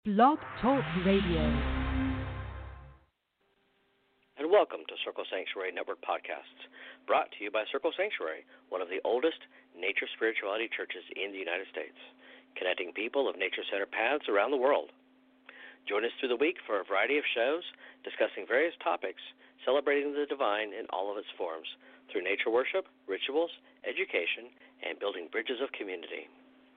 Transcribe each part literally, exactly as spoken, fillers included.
Blog Talk Radio. And welcome to Circle Sanctuary Network Podcasts, brought to you by Circle Sanctuary, one of the oldest nature spirituality churches in the United States, connecting people of nature-centered paths around the world. Join us through the week for a variety of shows discussing various topics, celebrating the divine in all of its forms, through nature worship, rituals, education, and building bridges of community.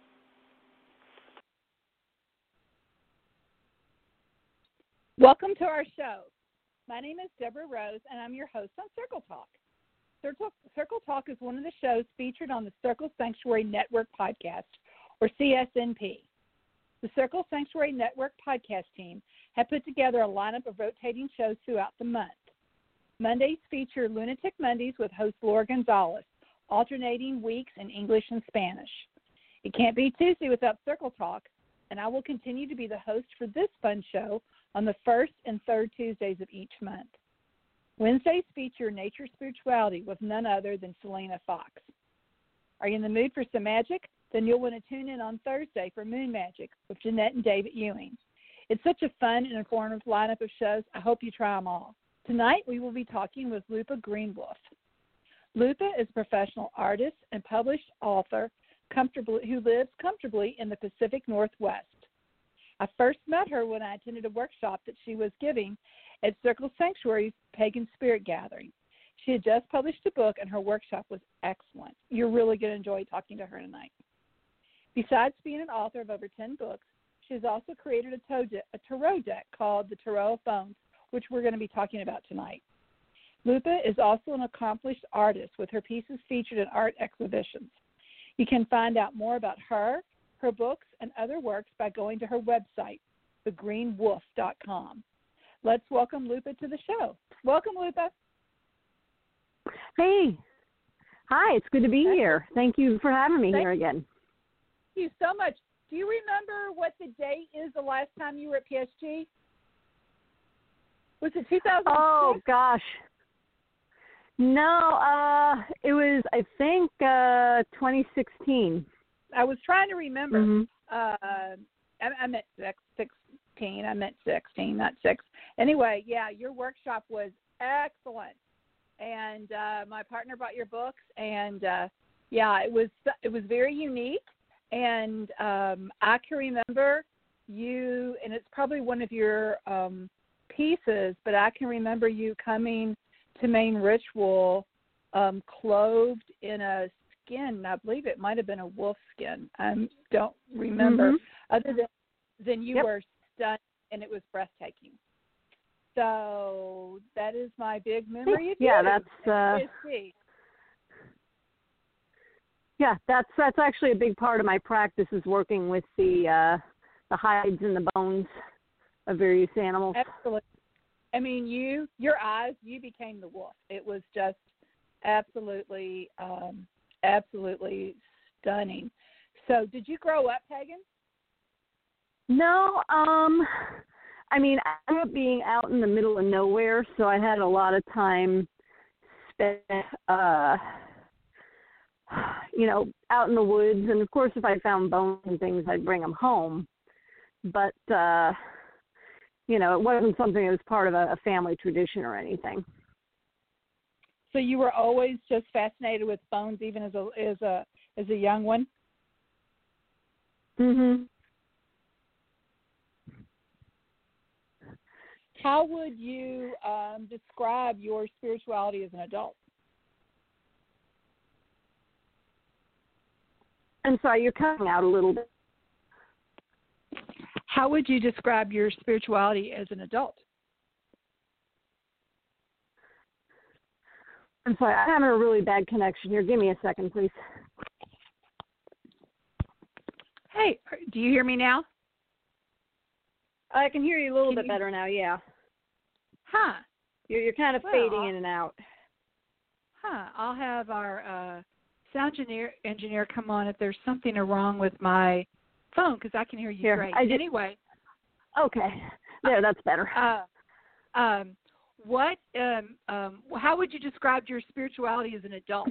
Welcome to our show. My name is Deborah Rose, and I'm your host on Circle Talk. Circle, Circle Talk is one of the shows featured on the Circle Sanctuary Network podcast, or C S N P. The Circle Sanctuary Network podcast team have put together a lineup of rotating shows throughout the month. Mondays feature Lunatic Mondays with host Laura Gonzalez, alternating weeks in English and Spanish. It can't be Tuesday without Circle Talk, and I will continue to be the host for this fun show on the first and third Tuesdays of each month. Wednesdays feature Nature Spirituality with none other than Selena Fox. Are you in the mood for some magic? Then you'll want to tune in on Thursday for Moon Magic with Jeanette and David Ewing. It's such a fun and informative lineup of shows. I hope you try them all. Tonight we will be talking with Lupa Greenwolf. Lupa is a professional artist and published author comfortably, who lives comfortably in the Pacific Northwest. I first met her when I attended a workshop that she was giving at Circle Sanctuary's Pagan Spirit Gathering. She had just published a book, and her workshop was excellent. You're really going to enjoy talking to her tonight. Besides being an author of over ten books, she has also created a, to- de- a tarot deck called the Tarot of Bones, which we're going to be talking about tonight. Lupa is also an accomplished artist with her pieces featured in art exhibitions. You can find out more about her, her books, and other works by going to her website, the green wolf dot com. Let's welcome Lupa to the show. Welcome, Lupa. Hey. Hi, it's good to be here. Thank you for having me Thank here again. Thank you so much. Do you remember what the date is the last time you were at P S G? Was it two thousand six? Oh, gosh. No, uh, it was, I think, uh, twenty sixteen. I was trying to remember. Mm-hmm. Uh, I, I meant six, sixteen. I meant sixteen, not six. Anyway, yeah, your workshop was excellent, and uh, my partner bought your books, and uh, yeah, it was it was very unique, and um, I can remember you, and it's probably one of your um, pieces, but I can remember you coming to Main Ritual um, clothed in a skin. I believe it might have been a wolf skin. I don't remember. Mm-hmm. Other than, than you yep. were stunned, and it was breathtaking. So that is my big memory of yeah, you. that's uh, yeah, that's that's actually a big part of my practice is working with the uh, the hides and the bones of various animals. Absolutely. I mean, you, your eyes, you became the wolf. It was just absolutely. Um, Absolutely stunning. So, did you grow up pagan? No, um, I mean, I grew up being out in the middle of nowhere, so I had a lot of time spent, uh, you know, out in the woods. And of course, if I found bones and things, I'd bring them home. But, uh, you know, it wasn't something that was part of a, a family tradition or anything. So you were always just fascinated with bones, even as a as a as a young one. Mhm. How would you um, describe your spirituality as an adult? I'm sorry, you're cutting out a little bit. How would you describe your spirituality as an adult? I'm sorry, I'm having a really bad connection here. Give me a second, please. Hey, do you hear me now? I can hear you a little Can bit you... better now, yeah. Huh. You're, you're kind of well, fading I'll... in and out. Huh. I'll have our uh, sound engineer, engineer come on if there's something wrong with my phone, because I can hear you Here, great. I just... Anyway. Okay. There, that's better. Uh, um, what? Um, um, how would you describe your spirituality as an adult?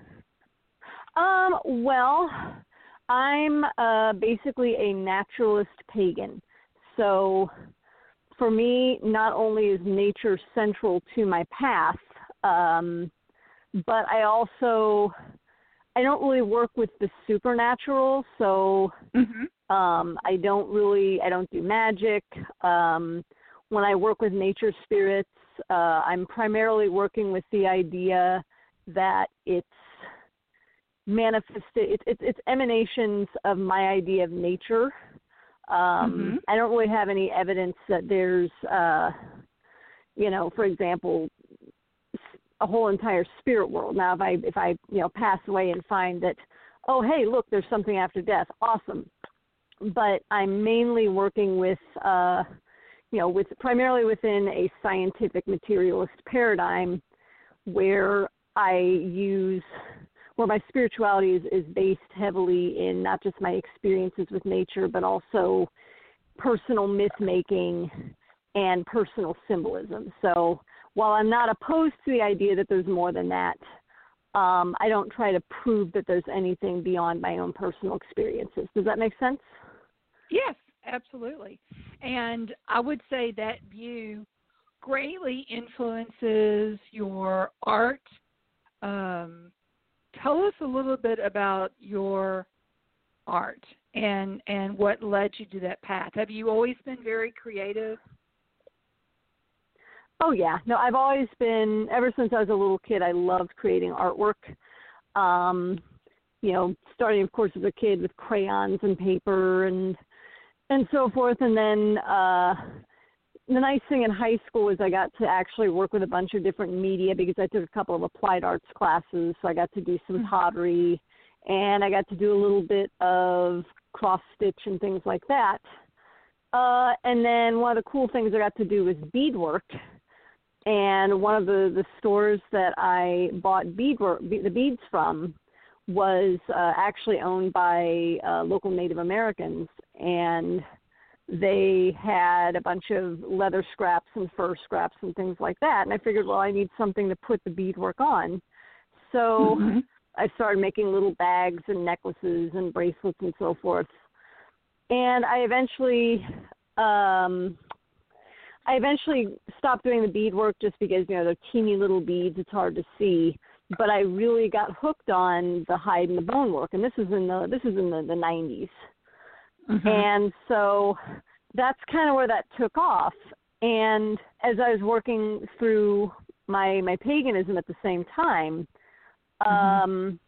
Um. Well, I'm uh, basically a naturalist pagan. so for me, not only is nature central to my path, um, but I also, I don't really work with the supernatural, so Mm-hmm. um, I don't really, I don't do magic. Um, when I work with nature spirits, uh, I'm primarily working with the idea that it's manifested, it's, it's, it's emanations of my idea of nature. Um, Mm-hmm. I don't really have any evidence that there's, uh, you know, for example, a whole entire spirit world. Now, if I, if I, you know, pass away and find that, oh, hey, look, there's something after death, awesome. But I'm mainly working with, uh, you know, with primarily within a scientific materialist paradigm where I use, where my spirituality is, is based heavily in not just my experiences with nature, but also personal myth-making and personal symbolism. So while I'm not opposed to the idea that there's more than that, um, I don't try to prove that there's anything beyond my own personal experiences. Does that make sense? Yes, absolutely. And I would say that view greatly influences your art. Um, tell us a little bit about your art and and what led you to that path. Have you always been very creative? Oh, yeah. No, I've always been, ever since I was a little kid, I loved creating artwork. Um, you know, starting, of course, as a kid with crayons and paper and and so forth. And then uh, the nice thing in high school was I got to actually work with a bunch of different media because I took a couple of applied arts classes. So I got to do some pottery, and I got to do a little bit of cross stitch and things like that. Uh, and then one of the cool things I got to do was beadwork. And one of the, the stores that I bought beadwork, the beads from was uh, actually owned by uh, local Native Americans, and they had a bunch of leather scraps and fur scraps and things like that. And I figured, well, I need something to put the beadwork on. So Mm-hmm. I started making little bags and necklaces and bracelets and so forth. And I eventually, um, I eventually stopped doing the beadwork just because, you know, they're teeny little beads. It's hard to see. But I really got hooked on the hide and the bone work, and this is in the this is in the, the nineties. Mm-hmm. And so that's kind of where that took off. And as I was working through my my paganism at the same time, Mm-hmm. um,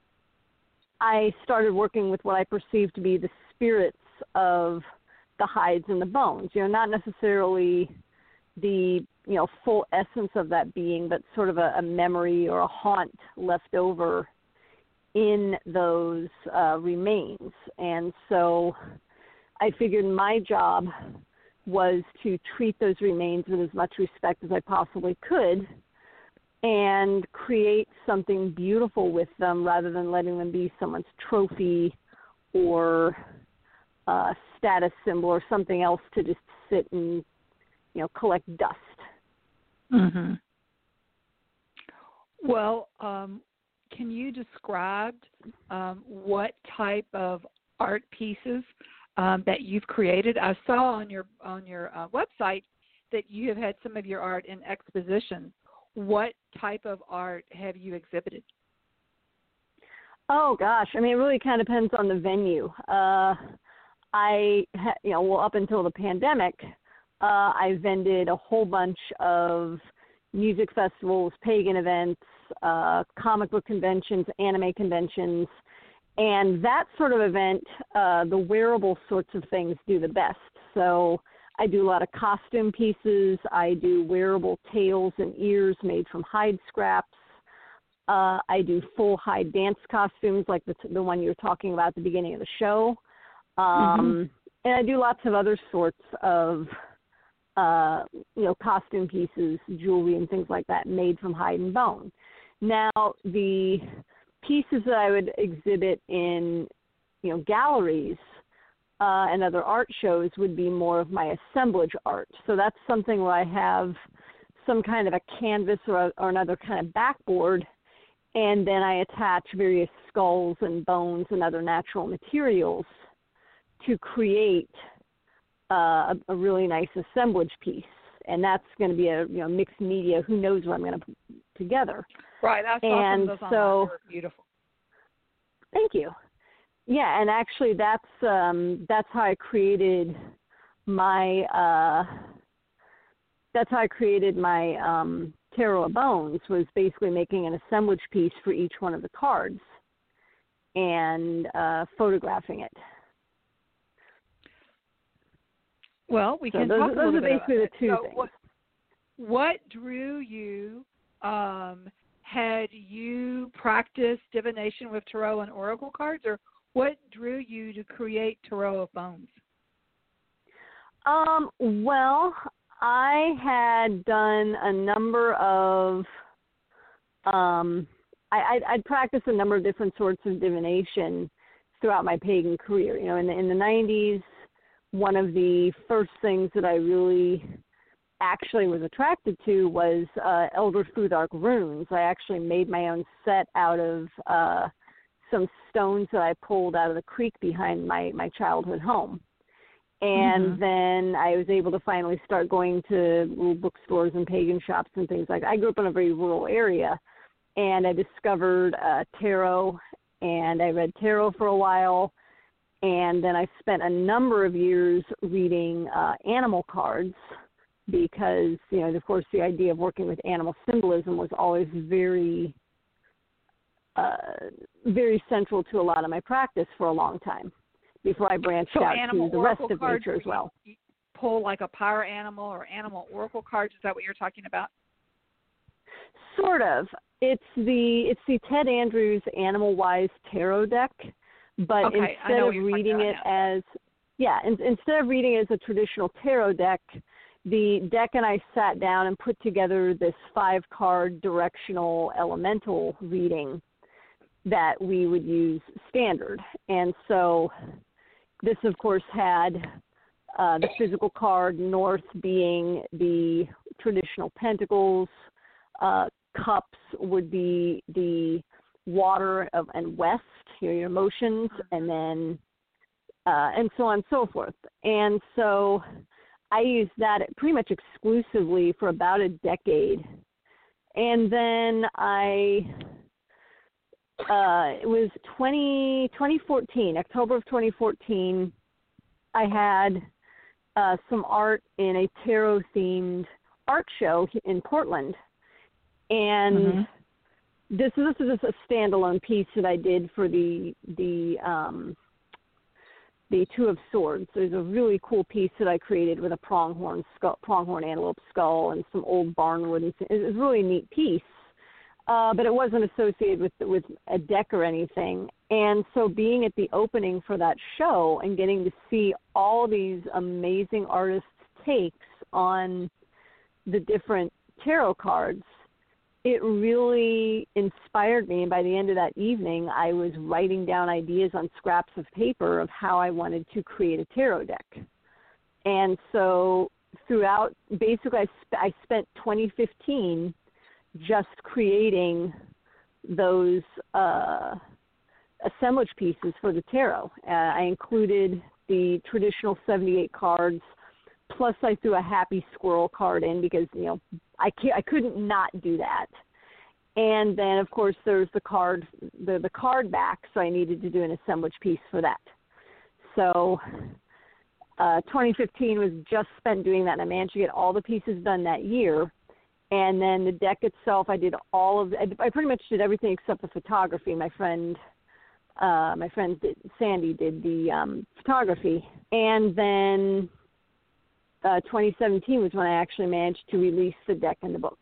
I started working with what I perceived to be the spirits of the hides and the bones. You know, not necessarily the, you know, full essence of that being, but sort of a, a memory or a haunt left over in those uh, remains. And so I figured my job was to treat those remains with as much respect as I possibly could and create something beautiful with them rather than letting them be someone's trophy or uh, status symbol or something else to just sit and, you know, collect dust. Mm-hmm. Well, um, can you describe um, what type of art pieces um, that you've created? I saw on your on your uh, website that you have had some of your art in exposition. What type of art have you exhibited? Oh gosh, I mean, it really kind of depends on the venue. Uh, I, ha- you know, well, up until the pandemic, uh, I vended a whole bunch of music festivals, pagan events, uh, comic book conventions, anime conventions, and that sort of event, uh, the wearable sorts of things do the best. So I do a lot of costume pieces. I do wearable tails and ears made from hide scraps. Uh, I do full hide dance costumes like the, the one you were talking about at the beginning of the show. Um, mm-hmm. And I do lots of other sorts of, uh, you know, costume pieces, jewelry and things like that made from hide and bone. Now, the pieces that I would exhibit in, you know, galleries uh, and other art shows would be more of my assemblage art. So that's something where I have some kind of a canvas or, a, or another kind of backboard, and then I attach various skulls and bones and other natural materials to create uh, a, a really nice assemblage piece, and that's going to be a you know mixed media. Who knows what I'm going to put together? Right. I saw and some of those so, online. They were beautiful. Thank you. Yeah, and actually, that's um, that's how I created my uh, that's how I created my um, Tarot of Bones, was basically making an assemblage piece for each one of the cards and uh, photographing it. Well, we so can those, talk a those little are bit basically about the two so things. What, what drew you? Um, had you practiced divination with tarot and oracle cards, or what drew you to create Tarot of Bones? Um, well, I had done a number of, um, I, I'd, I'd practiced a number of different sorts of divination throughout my pagan career. You know, in the, in the nineties, one of the first things that I really actually was attracted to was uh, Elder Futhark runes. I actually made my own set out of uh, some stones that I pulled out of the creek behind my, my childhood home. And mm-hmm. then I was able to finally start going to little bookstores and pagan shops and things like that. I grew up in a very rural area, and I discovered uh, tarot, and I read tarot for a while, and then I spent a number of years reading uh, animal cards because, you know, of course, the idea of working with animal symbolism was always very, uh, very central to a lot of my practice for a long time, before I branched so out animal to the rest oracle of cards, nature as well. You pull like a power animal or animal oracle cards. Is that what you're talking about? Sort of. It's the it's the Ted Andrews Animal Wise Tarot deck, but okay, instead of reading it as yeah, in, instead of reading it as a traditional tarot deck, the deck and I sat down and put together this five card directional elemental reading that we would use standard. And so this, of course, had uh, the physical card, north being the traditional pentacles, uh, cups would be the water of, and west, you know, your emotions, and then uh, and so on and so forth. And so I used that pretty much exclusively for about a decade. And then I... Uh, it was twenty, twenty fourteen, October of twenty fourteen, I had uh, some art in a tarot-themed art show in Portland. And mm-hmm. this, this is just a standalone piece that I did for the the um, the Two of Swords. There's a really cool piece that I created with a pronghorn skull, pronghorn antelope skull and some old barnwood. And it's a really neat piece. Uh, but it wasn't associated with with a deck or anything. And so being at the opening for that show and getting to see all these amazing artists' takes on the different tarot cards, it really inspired me. And by the end of that evening, I was writing down ideas on scraps of paper of how I wanted to create a tarot deck. And so throughout, basically I, sp- I spent twenty fifteen just creating those uh, assemblage pieces for the tarot. Uh, I included the traditional seventy-eight cards, plus I threw a happy squirrel card in because, you know, I can't, I couldn't not do that. And then, of course, there's the card, the, the card back, so I needed to do an assemblage piece for that. So uh, twenty fifteen was just spent doing that, and I managed to get all the pieces done that year. And then the deck itself, I did all of, I pretty much did everything except the photography. My friend, uh, my friend did, Sandy did the um, photography. And then uh, twenty seventeen was when I actually managed to release the deck and the book.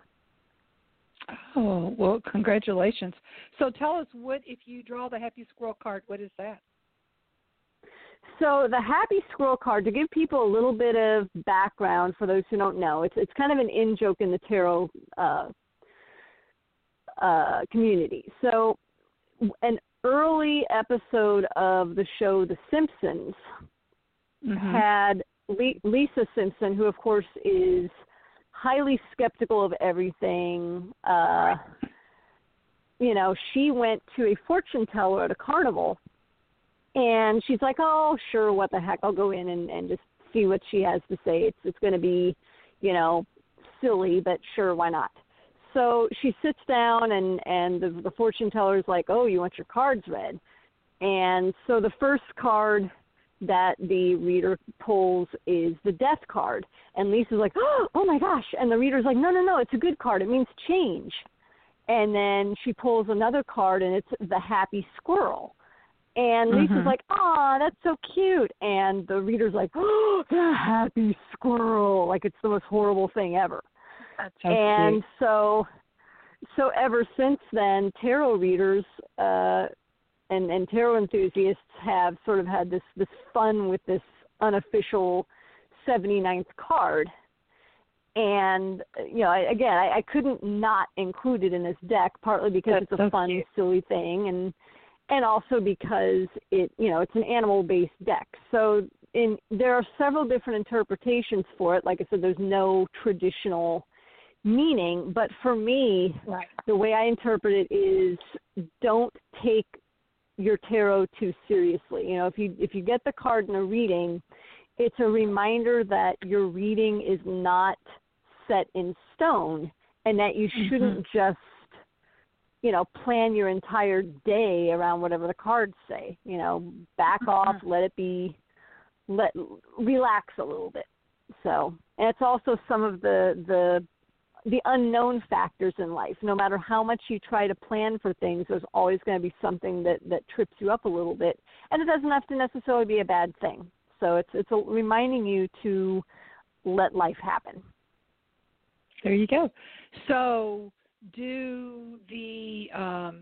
Oh, well, congratulations. So tell us, what, if you draw the Happy Squirrel card, what is that? So the Happy Squirrel card, to give people a little bit of background for those who don't know, it's it's kind of an in-joke in the tarot uh, uh, community. So an early episode of the show The Simpsons mm-hmm. had Le- Lisa Simpson, who of course is highly skeptical of everything. Uh, you know, she went to a fortune teller at a carnival. And she's like, oh, sure, what the heck, I'll go in and, and just see what she has to say. It's it's going to be, you know, silly, but sure, why not? So she sits down, and, and the, the fortune teller is like, oh, you want your cards read? And so the first card that the reader pulls is the death card. And Lisa's like, oh, my gosh. And the reader's like, no, no, no, it's a good card. It means change. And then she pulls another card, and it's the happy squirrel. And Lisa's mm-hmm. like, oh, that's so cute. And the reader's like, oh, the happy squirrel. Like it's the most horrible thing ever. That's so and cute. so so ever since then, tarot readers uh, and, and tarot enthusiasts have sort of had this, this fun with this unofficial seventy-ninth card. And, you know, I, again, I, I couldn't not include it in this deck, partly because That's it's a so fun, cute. silly thing, and and also because it, you know, it's an animal-based deck. So in there are several different interpretations for it. Like I said, there's no traditional meaning, but for me, right. the way I interpret it is don't take your tarot too seriously. You know, if you if you get the card in a reading, it's a reminder that your reading is not set in stone and that you shouldn't mm-hmm. just, you know, plan your entire day around whatever the cards say. You know, back mm-hmm. off, let it be, let relax a little bit. So, and it's also some of the the the unknown factors in life. No matter how much you try to plan for things, there's always going to be something that, that trips you up a little bit. And it doesn't have to necessarily be a bad thing. So it's it's a, reminding you to let life happen. There you go. So do the um,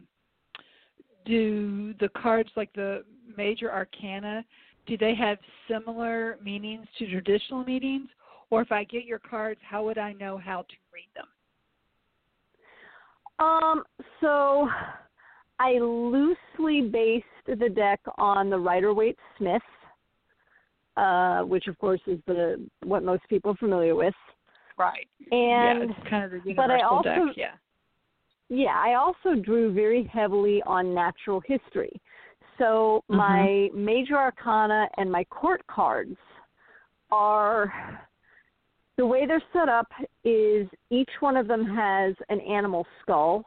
do the cards like the major arcana, do they have similar meanings to traditional meanings? Or if I get your cards, how would I know how to read them? Um, so I loosely based the deck on the Rider-Waite-Smith, uh, which of course is the what most people are familiar with. Right. And yeah, it's kind of the universal but I also, deck. Yeah. Yeah, I also drew very heavily on natural history. So mm-hmm. my major arcana and my court cards are, the way they're set up is each one of them has an animal skull,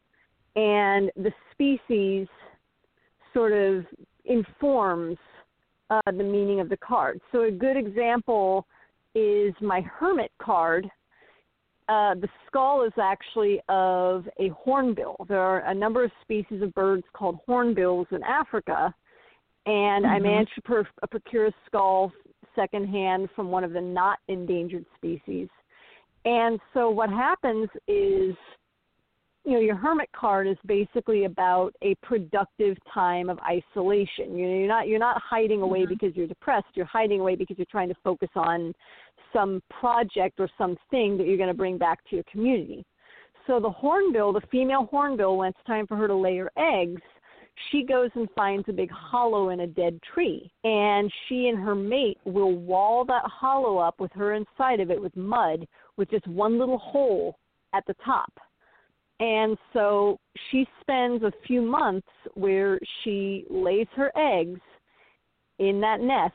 and the species sort of informs uh, the meaning of the card. So a good example is my Hermit card. Uh, the skull is actually of a hornbill. There are a number of species of birds called hornbills in Africa, and mm-hmm. I managed to pr- procure a skull secondhand from one of the not endangered species. And so what happens is, you know, your Hermit card is basically about a productive time of isolation. You know, you're not you're not hiding away mm-hmm. because you're depressed. You're hiding away because you're trying to focus on some project or something that you're going to bring back to your community. So the hornbill, the female hornbill, when it's time for her to lay her eggs, she goes and finds a big hollow in a dead tree. And she and her mate will wall that hollow up with her inside of it with mud, with just one little hole at the top. And so she spends a few months where she lays her eggs in that nest,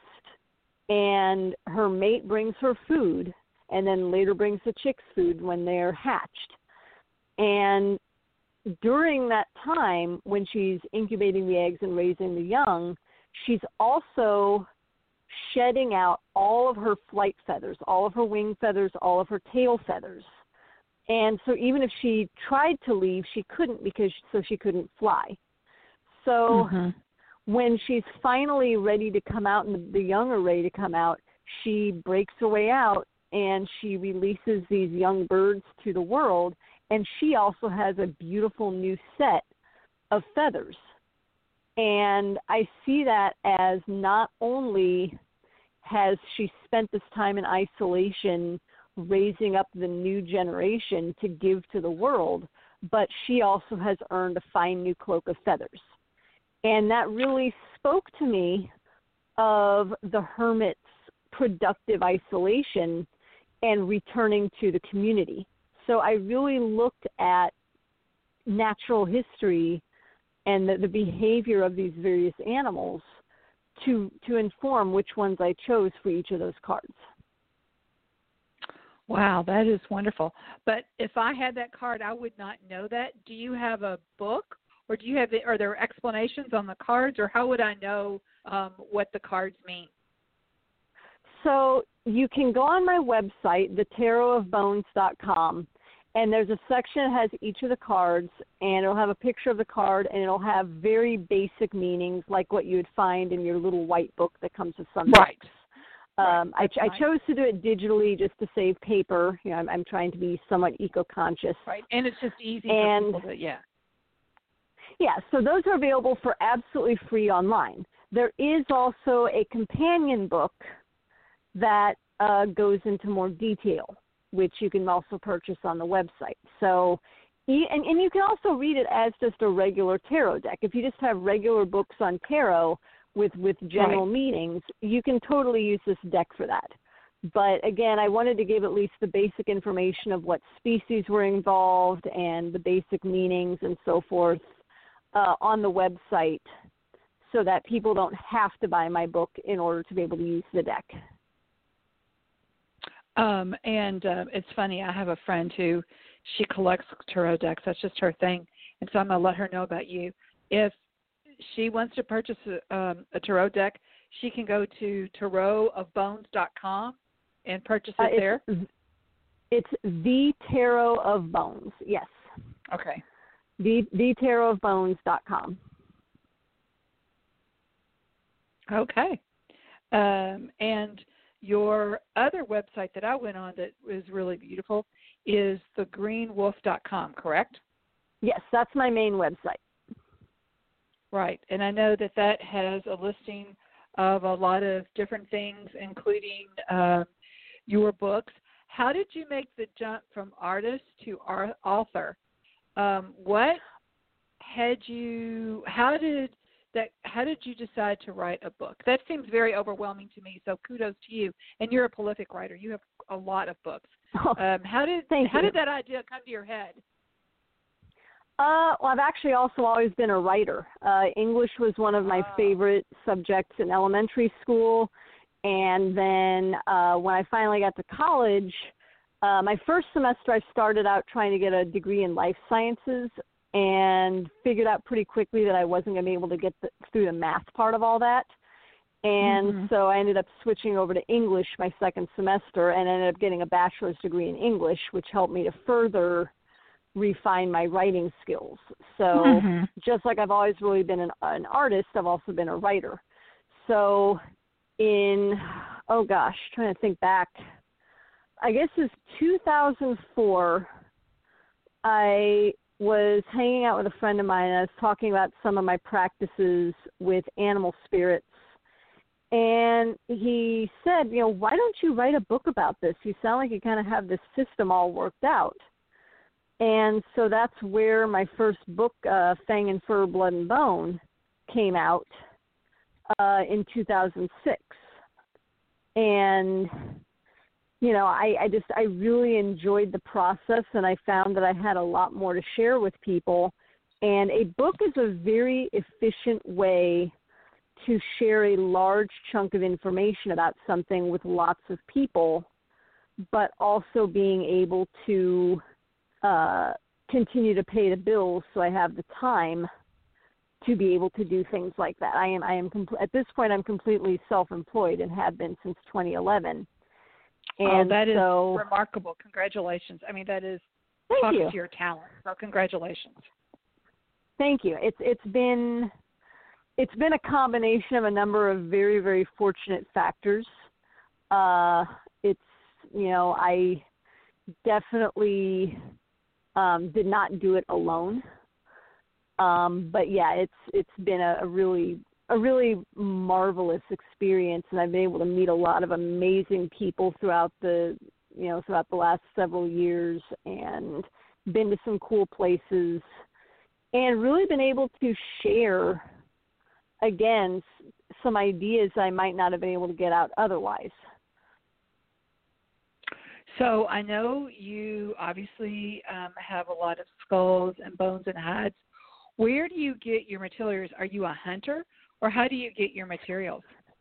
and her mate brings her food, and then later brings the chicks food when they're hatched. And during that time, when she's incubating the eggs and raising the young, she's also shedding out all of her flight feathers, all of her wing feathers, all of her tail feathers. And so even if she tried to leave, she couldn't, because so she couldn't fly. So mm-hmm. when she's finally ready to come out and the young are ready to come out, she breaks her way out and she releases these young birds to the world. And she also has a beautiful new set of feathers. And I see that as not only has she spent this time in isolation raising up the new generation to give to the world, but she also has earned a fine new cloak of feathers. And that really spoke to me of the hermit's productive isolation and returning to the community. So I really looked at natural history and the, the behavior of these various animals to to inform which ones I chose for each of those cards. Wow, that is wonderful. But if I had that card, I would not know that. Do you have a book, or do you have? Are there explanations on the cards, or how would I know um, what the cards mean? So you can go on my website, the tarot of bones dot com, and there's a section that has each of the cards, and it'll have a picture of the card, and it'll have very basic meanings like what you would find in your little white book that comes with some Right. books. Um, right. I, I chose to do it digitally just to save paper. You know, I'm, I'm trying to be somewhat eco-conscious. Right, and it's just easy and, for people to, yeah. Yeah, so those are available for absolutely free online. There is also a companion book that uh, goes into more detail, which you can also purchase on the website. So, and, and you can also read it as just a regular tarot deck. If you just have regular books on tarot with, with general right. meanings, you can totally use this deck for that. But again, I wanted to give at least the basic information of what species were involved and the basic meanings and so forth uh, on the website so that people don't have to buy my book in order to be able to use the deck. Um, and uh, it's funny, I have a friend who, she collects tarot decks. That's just her thing. And so I'm going to let her know about you. If she wants to purchase a, um, a tarot deck, she can go to tarot of bones dot com and purchase it uh, it's, there? It's the Tarot of Bones, yes. Okay. The, the tarot of bones dot com. Okay. Um, and your other website that I went on that was really beautiful is the green wolf dot com, correct? Yes, that's my main website. Right. And I know that that has a listing of a lot of different things, including uh, your books. How did you make the jump from artist to author? Um, what had you, how did that, how did you decide to write a book? That seems very overwhelming to me, so kudos to you. And you're a prolific writer. You have a lot of books. Oh, um, how did how you. did that idea come to your head? Uh, well, I've actually also always been a writer. Uh, English was one of my Oh. favorite subjects in elementary school. And then uh, when I finally got to college, uh, my first semester I started out trying to get a degree in life sciences and figured out pretty quickly that I wasn't going to be able to get the, through the math part of all that. And mm-hmm. so I ended up switching over to English my second semester and ended up getting a bachelor's degree in English, which helped me to further refine my writing skills. So mm-hmm. just like I've always really been an, an artist, I've also been a writer. So in, oh gosh, trying to think back, I guess it's two thousand four, I was hanging out with a friend of mine, and I was talking about some of my practices with animal spirits. And he said, you know, why don't you write a book about this? You sound like you kind of have this system all worked out. And so that's where my first book, uh, Fang and Fur, Blood and Bone, came out uh, in two thousand six. And, you know, I, I just, I really enjoyed the process, and I found that I had a lot more to share with people. And a book is a very efficient way to share a large chunk of information about something with lots of people, but also being able to uh, continue to pay the bills so I have the time to be able to do things like that. I am, I am compl- at this point, I'm completely self-employed and have been since twenty eleven. And oh, that is so, remarkable. Congratulations. I mean, that is thank talking you. to your talent. So congratulations. Thank you. It's it's been it's been a combination of a number of very, very fortunate factors. Uh, it's, you know, I definitely um, did not do it alone. Um, but yeah, it's it's been a, a really a really marvelous experience, and I've been able to meet a lot of amazing people throughout the you know throughout the last several years, and been to some cool places, and really been able to share again some ideas I might not have been able to get out otherwise. So I know you obviously um, have a lot of skulls and bones and hides. Where do you get your materials? Are you a hunter, or how do you get your materials?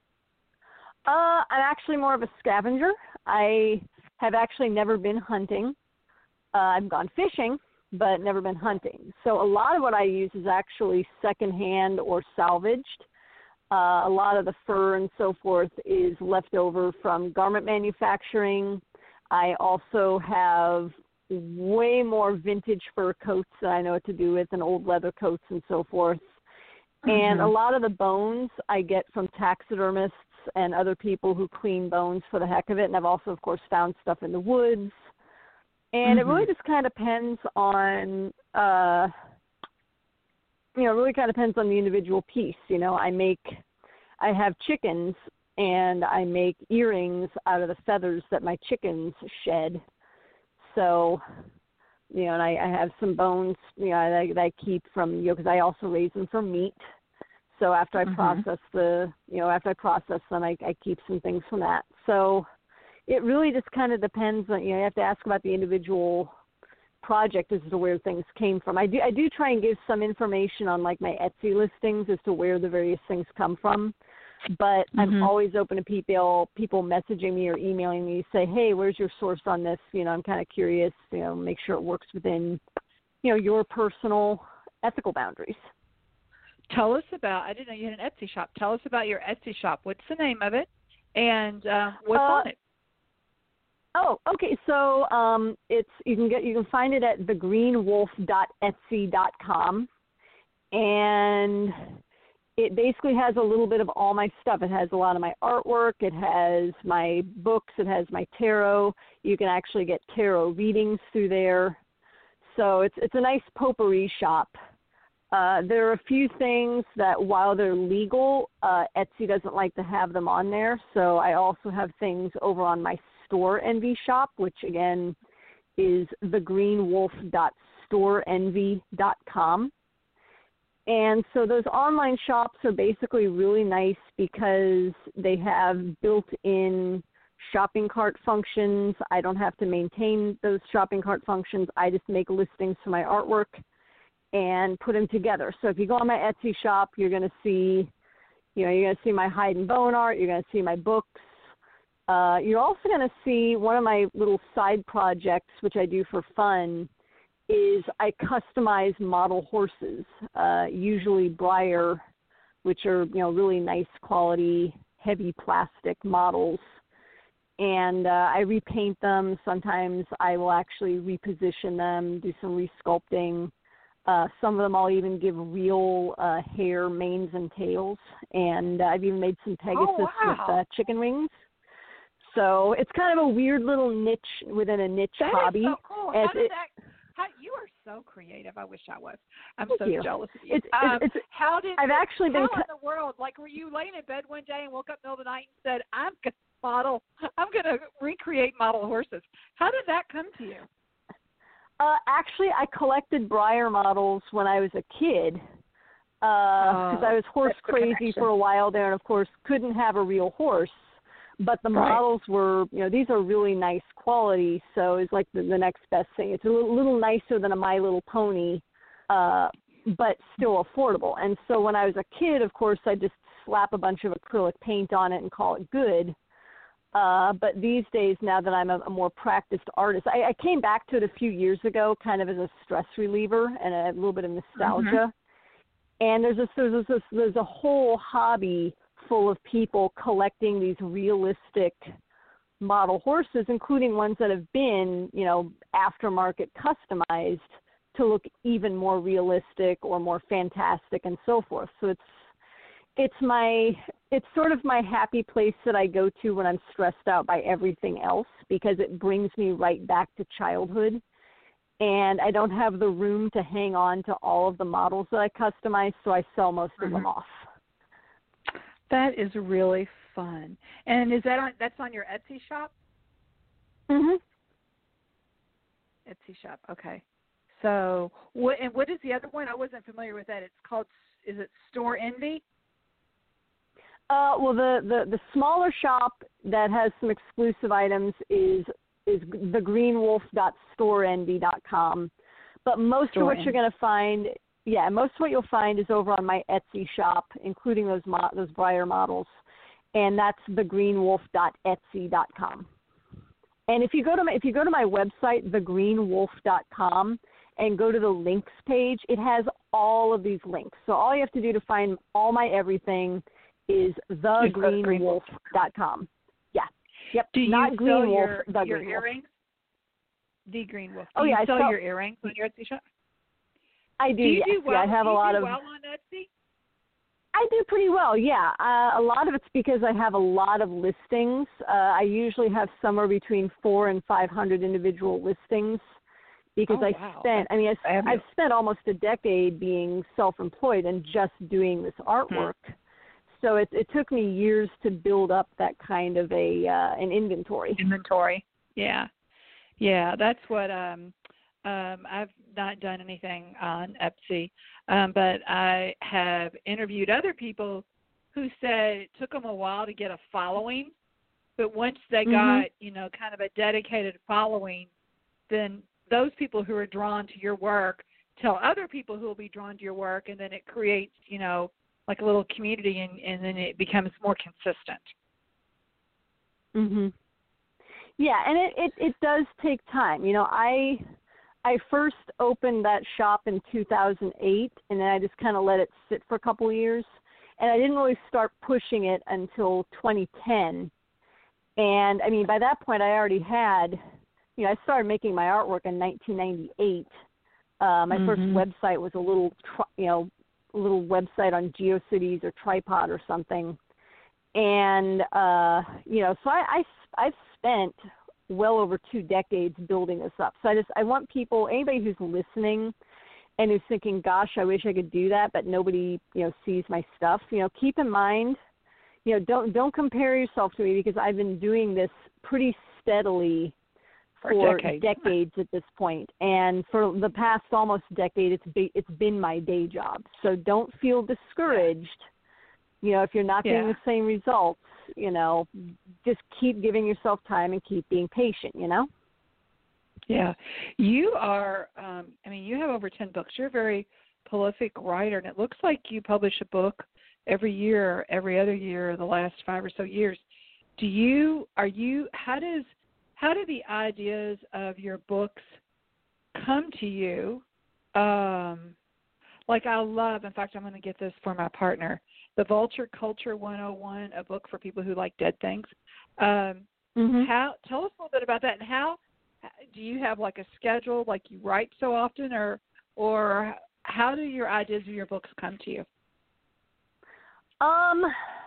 Uh, I'm actually more of a scavenger. I have actually never been hunting. Uh, I've gone fishing, but never been hunting. So a lot of what I use is actually secondhand or salvaged. Uh, a lot of the fur and so forth is left over from garment manufacturing. I also have way more vintage fur coats that I know what to do with, and old leather coats and so forth. Mm-hmm. And a lot of the bones I get from taxidermists and other people who clean bones for the heck of it. And I've also, of course, found stuff in the woods. And mm-hmm. it really just kind of depends on, uh, you know, it really kind of depends on the individual piece. You know, I make, I have chickens, and I make earrings out of the feathers that my chickens shed. So, you know, and I, I have some bones, you know, that, that I keep from, you know, because I also raise them for meat. So after I mm-hmm. process the, you know, after I process them, I, I keep some things from that. So it really just kind of depends on, you know, you have to ask about the individual project as to where things came from. I do, I do try and give some information on like my Etsy listings as to where the various things come from. But mm-hmm. I'm always open to people, people messaging me or emailing me, say, hey, where's your source on this? You know, I'm kind of curious, you know, make sure it works within, you know, your personal ethical boundaries. Tell us about, I didn't know you had an Etsy shop. Tell us about your Etsy shop. What's the name of it? And uh, what's uh, on it? Oh, okay. So um, it's you can get you can find it at the green wolf dot etsy dot com, and it basically has a little bit of all my stuff. It has a lot of my artwork. It has my books. It has my tarot. You can actually get tarot readings through there. So it's it's a nice potpourri shop. Uh, there are a few things that, while they're legal, uh, Etsy doesn't like to have them on there. So I also have things over on my Store Envy shop, which, again, is the green wolf dot store envy dot com. And so those online shops are basically really nice because they have built-in shopping cart functions. I don't have to maintain those shopping cart functions. I just make listings for my artwork and put them together. So if you go on my Etsy shop, you're going to see, you know, you're going to see my hide and bone art. You're going to see my books. Uh, you're also going to see one of my little side projects, which I do for fun, is I customize model horses, uh, usually Breyer, which are, you know, really nice quality, heavy plastic models. And uh, I repaint them. Sometimes I will actually reposition them, do some resculpting. Uh, some of them I'll even give real uh, hair, manes, and tails. And uh, I've even made some Pegasus oh, wow. with uh, chicken wings. So it's kind of a weird little niche within a niche that hobby. Is so cool. How did it, that, how, you are so creative. I wish I was. I'm so you. jealous of you. It's, um, it's, it's, how did I've how actually been in the world? Like, were you laying in bed one day and woke up in the middle of the night and said, "I'm going to model. I'm going to recreate model horses"? How did that come to you? Uh, actually, I collected Breyer models when I was a kid because uh, I was horse crazy for a while there, and of course couldn't have a real horse. But the right. models were, you know, these are really nice quality, so it's like the, the next best thing. It's a little, little nicer than a My Little Pony, uh, but still affordable. And so when I was a kid, of course, I just slap a bunch of acrylic paint on it and call it good. Uh, but these days, now that I'm a, a more practiced artist, I, I came back to it a few years ago kind of as a stress reliever and a, a little bit of nostalgia. Mm-hmm. And there's a, there's, a, there's a whole hobby full of people collecting these realistic model horses, including ones that have been, you know, aftermarket customized to look even more realistic or more fantastic and so forth. So it's it's my it's sort of my happy place that I go to when I'm stressed out by everything else, because it brings me right back to childhood. And I don't have the room to hang on to all of the models that I customize, so I sell most of mm-hmm. them off. That is really fun. And is that on, that's on your Etsy shop? Mhm. Etsy shop. Okay. So, what and what is the other one? I wasn't familiar with that. It's called, is it Store Envy? Uh, well, the, the, the smaller shop that has some exclusive items is is the green wolf dot store envy dot com. But most Store of what Envy. You're going to find yeah, most of what you'll find is over on my Etsy shop, including those mo- those Breyer models, and that's the green wolf dot etsy dot com. And if you go to my if you go to my website, the green wolf dot com, and go to the links page, it has all of these links. So all you have to do to find all my everything is the green wolf dot com. Yeah. Yep. Do you Not Green sell Wolf, your, the your Green earrings? Wolf. The Green Wolf. Do oh you yeah, sell I sell your earrings on your Etsy shop? I do. Do you yes. do well? Yeah, I have do a you lot do of. well on Etsy? I do pretty well, yeah. Uh, a lot of it's because I have a lot of listings. Uh, I usually have somewhere between four and five hundred individual listings because oh, I wow. spent. I mean, I, I I've spent almost a decade being self-employed and just doing this artwork. Hmm. So it, it took me years to build up that kind of a uh, an inventory. Inventory, yeah, yeah. That's what um, um, I've not done anything on Etsy. Um, but I have interviewed other people who said it took them a while to get a following, but once they mm-hmm. got, you know, kind of a dedicated following, then those people who are drawn to your work tell other people who will be drawn to your work, and then it creates, you know, like a little community, and, and then it becomes more consistent. Mhm. Yeah, and it, it, it does take time. You know, I... I first opened that shop in two thousand eight, and then I just kind of let it sit for a couple of years. And I didn't really start pushing it until twenty ten. And, I mean, by that point, I already had, you know, I started making my artwork in nineteen ninety-eight. Uh, my mm-hmm. first website was a little, you know, a little website on GeoCities or Tripod or something. And, uh, you know, so I, I, I've spent well over two decades building this up. So I just I want people, anybody who's listening and who's thinking, gosh, I wish I could do that, but nobody, you know, sees my stuff, you know, keep in mind, you know, don't don't compare yourself to me, because I've been doing this pretty steadily for, for decades. decades at this point. And for the past almost decade, it's be, it's been my day job. So don't feel discouraged. Yeah. You know, if you're not getting yeah. the same results, you know, just keep giving yourself time and keep being patient, you know? Yeah. You are, um, I mean, you have over ten books. You're a very prolific writer, and it looks like you publish a book every year, every other year, the last five or so years. Do you, are you, how does, how do the ideas of your books come to you? Um, like I love, in fact, I'm going to get this for my partner, The Vulture Culture one oh one, a book for people who like dead things. Um, mm-hmm. How? Tell us a little bit about that. And how do you have like a schedule, like you write so often, or or how do your ideas of your books come to you? Um.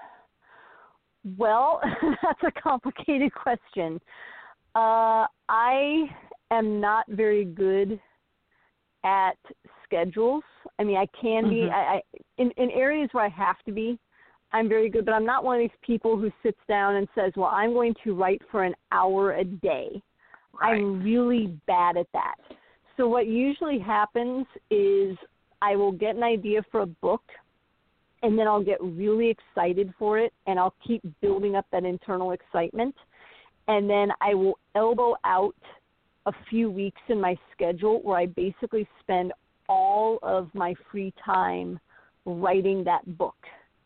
Well, that's a complicated question. Uh, I am not very good at schedules. I mean, I can mm-hmm. be. I, I in, in areas where I have to be, I'm very good. But I'm not one of these people who sits down and says, "Well, I'm going to write for an hour a day." Right. I'm really bad at that. So what usually happens is I will get an idea for a book, and then I'll get really excited for it, and I'll keep building up that internal excitement, and then I will elbow out a few weeks in my schedule where I basically spend all of my free time writing that book.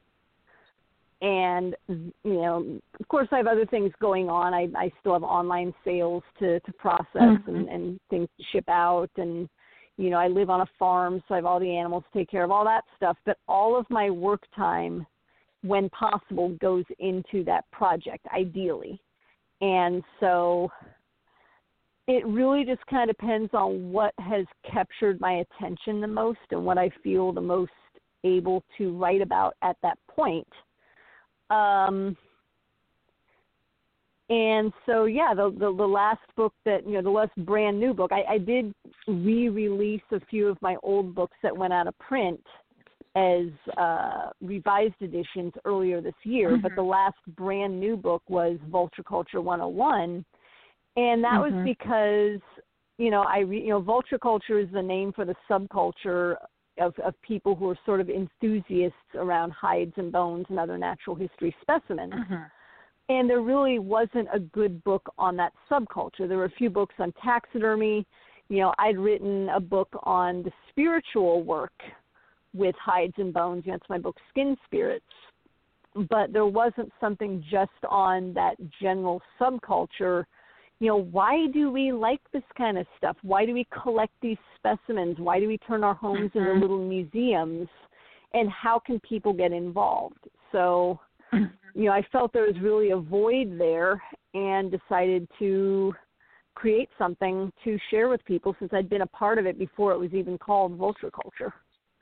And, you know, of course I have other things going on. I, I still have online sales to, to process mm-hmm. and, and things to ship out. And, you know, I live on a farm, so I have all the animals to take care of, all that stuff. But all of my work time, when possible, goes into that project, ideally. And so it really just kind of depends on what has captured my attention the most and what I feel the most able to write about at that point. Um, and so, yeah, the, the the last book that, you know, the last brand new book, I, I did re-release a few of my old books that went out of print as uh, revised editions earlier this year, mm-hmm. but the last brand new book was Vulture Culture one oh one. And that mm-hmm. was because, you know, I re, you know, vulture culture is the name for the subculture of, of people who are sort of enthusiasts around hides and bones and other natural history specimens. Mm-hmm. And there really wasn't a good book on that subculture. There were a few books on taxidermy. You know, I'd written a book on the spiritual work with hides and bones. You know, it's my book, Skin Spirits. But there wasn't something just on that general subculture. You know, why do we like this kind of stuff? Why do we collect these specimens? Why do we turn our homes mm-hmm. into little museums? And how can people get involved? So, you know, I felt there was really a void there and decided to create something to share with people since I'd been a part of it before it was even called vulture culture.